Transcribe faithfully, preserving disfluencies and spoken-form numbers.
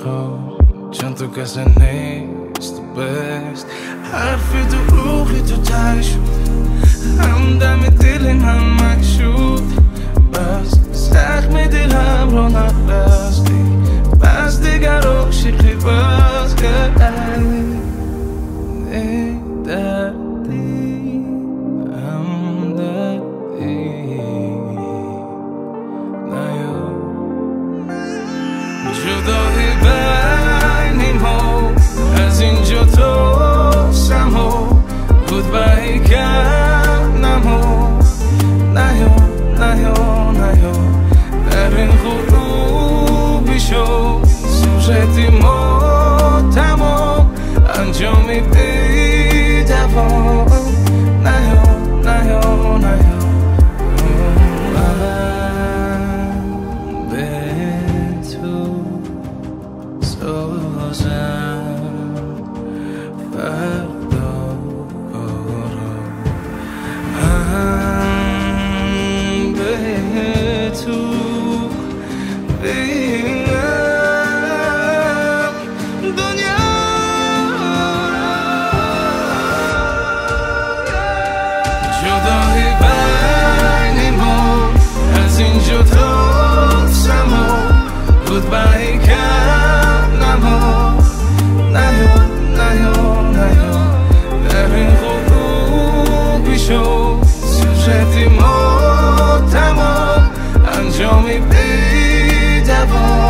چون تو کسی نیست تو بست حرفی تو روحی تو تای شد همدم دل من مکشود بس زخم دلم رو نبستی بس دیگر عاشقی باز کردی ای دردی همدردی نیا جدایی بین ما از اینجا تا سما گودبای کردم و نیا نیا نیا در این غروبی شد سوژتی ما تمام انجامی بی دوام نیا نیا نیا من به تو سازم فردا رو من به تو بینم دنیا جدایی بین ما از اینجا تا سما گودبای کردم و نیا نیا نیا در این غروبی شد سوژتی ما تمام انجامی بی دوام